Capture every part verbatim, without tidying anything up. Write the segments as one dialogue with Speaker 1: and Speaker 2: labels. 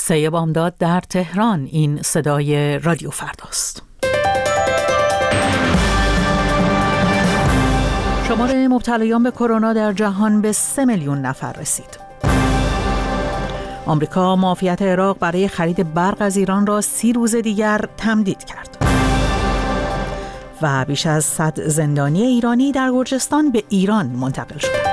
Speaker 1: سیه بامداد در تهران. این صدای رادیو فرداست. شمار مبتلایان به کرونا در جهان به سه میلیون نفر رسید. آمریکا معافیت عراق برای خرید برق از ایران را سی روز دیگر تمدید کرد. و بیش از صد زندانی ایرانی در گرجستان به ایران منتقل شدند.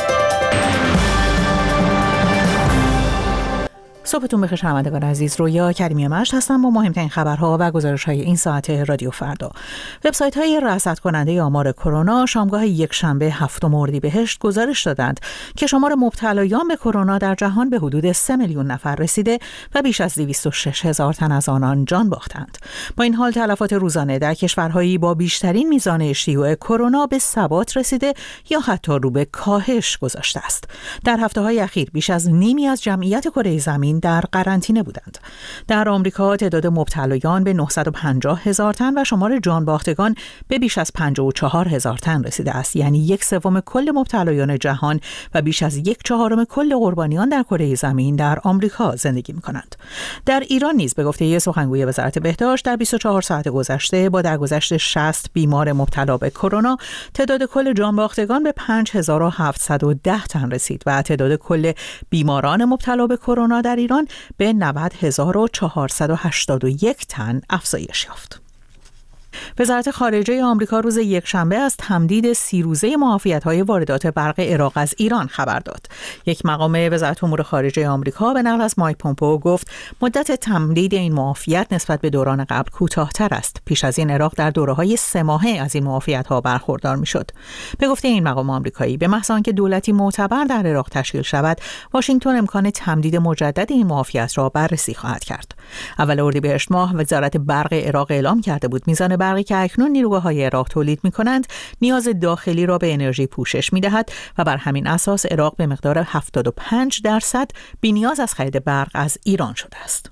Speaker 1: صبحتون بخیر شنوندگان عزیز. رویا کریمی مشت هستم با مهمترین خبرها و گزارش‌های این ساعت رادیو فردا. وبسایت‌های رصد کننده آمار کرونا شامگاه یکشنبه هفتم اردیبهشت گزارش دادند که شمار مبتلایان به کرونا در جهان به حدود سه میلیون نفر رسیده و بیش از دویست و شش هزار تن از آنان جان باختند. با این حال تلفات روزانه در کشورهایی با بیشترین میزان شیوع کرونا به ثبات رسیده یا حتی رو به کاهش گذاشته است. در هفته‌های اخیر بیش از نیمی از جمعیت کره زمین در قرنطینه بودند. در آمریکا تعداد مبتلایان به نهصد و پنجاه هزار تن و شمار جان باختگان به بیش از پنجاه و چهار هزار تن رسیده است، یعنی یک سوم کل مبتلایان جهان و بیش از یک چهارم کل قربانیان در کره زمین در آمریکا زندگی می‌کنند. در ایران نیز به گفته سخنگوی وزارت بهداشت در بیست و چهار ساعت گذشته با درگذشت شصت بیمار مبتلا به کرونا تعداد کل جان باختگان به پنج هزار و هفتصد و ده تن رسید و تعداد کل بیماران مبتلا به کرونا در ایران به نود هزار و چهارصد و هشتاد و یک تن افزایش یافت. وزارت خارجه آمریکا روز یکشنبه از تمدید سی روزه معافیت‌های واردات برق عراق از ایران خبر داد. یک مقام وزارت امور خارجه آمریکا به نقل از مایک پومپئو گفت مدت تمدید این معافیت نسبت به دوران قبل کوتاه‌تر است. پیش از این عراق در دوره‌های سه ماهه از این معافیت‌ها برخوردار می‌شد. به گفته این مقام آمریکایی به محض آنکه دولتی معتبر در عراق تشکیل شود، واشنگتن امکان تمدید مجدد این معافیت را بررسی خواهد کرد. اول اردیبهشت ماه وزارت برق عراق اعلام کرده بود میزان برقی که اکنون نیروگاه‌های عراق تولید می‌کنند نیاز داخلی را به انرژی پوشش می‌دهد و بر همین اساس عراق به مقدار هفتاد و پنج درصد بی‌نیاز از خرید برق از ایران شده است.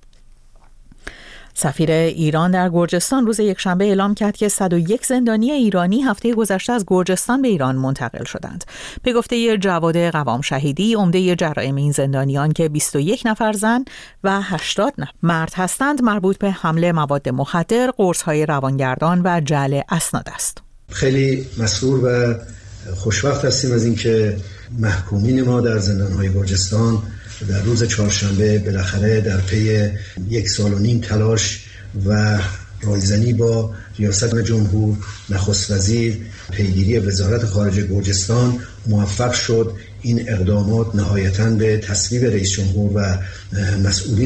Speaker 1: سفیر ایران در گرجستان روز یکشنبه اعلام کرد که صد و یک زندانی ایرانی هفته گذشته از گرجستان به ایران منتقل شدند. به گفته جواد قوام شهیدی، عمده جرائم این زندانیان که بیست و یک نفر زن و هشتاد نفر مرد هستند مربوط به حمل مواد مخدر، قرص‌های روانگردان و جعل اسناد است.
Speaker 2: خیلی مسرور و خوشوقت هستیم از اینکه محکومین ما در زندان‌های گرجستان در روز چهارشنبه بالاخره در پی یک سال و نیم تلاش و رایزنی با ریاست جمهور، نخست وزیر، پیگیری وزارت خارجه گرجستان موفق شد این اقدامات نهایتاً به تصویب رئیس جمهور و مسئولین